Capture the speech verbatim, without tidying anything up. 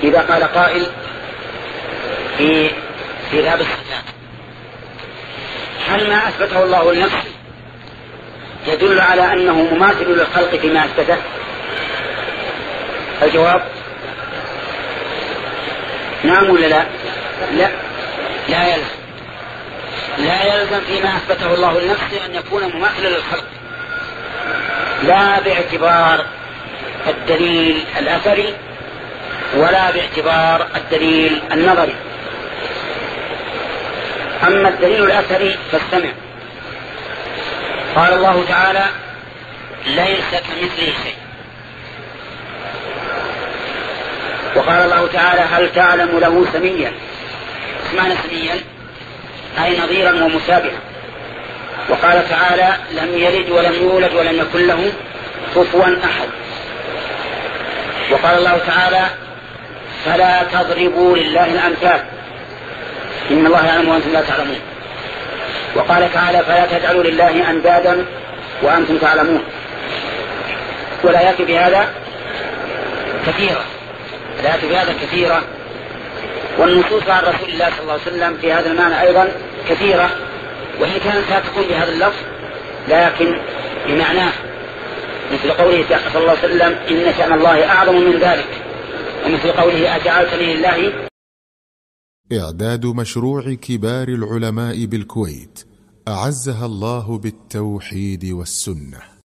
إذا قال قائل في في باب الصفات هل ما أثبته الله لنفسه يدل على أنه مماثل للخلق فيما أثبته؟ الجواب نعم ولا لا؟ لا لا يلزم لا يلزم فيما أثبته الله لنفسه أن يكون مماثلا للخلق، لا باعتبار الدليل الأثري ولا باعتبار الدليل النظري. أما الدليل الأثري فاستمع. قال الله تعالى ليس كمثله شيء، وقال الله تعالى هل تعلم له سميا. اسمعنا سميا أي نظيرا ومشابها. وقال تعالى لم يلد ولم يولد ولم يكن له كفوا أحد. وقال الله تعالى فلا تضربوا لله الأمثال إن الله يعلم وأنتم لا تعلمون. وقال تعالى فلا تجعلوا لله أندادا وأنتم تعلمون. والآيات بهذا كثيرة الآيات بهذا كثيرة والنصوص عن رسول الله صلى الله عليه وسلم في هذا المعنى أيضا كثيرة، وإن كانت لا تكون بهذا اللفظ لكن بمعناه، مثل قوله صلى الله عليه وسلم إن شأن الله أعظم من ذلك، ومثل قوله أجعلتني لله. إعداد مشروع كبار العلماء بالكويت أعزها الله بالتوحيد والسنة.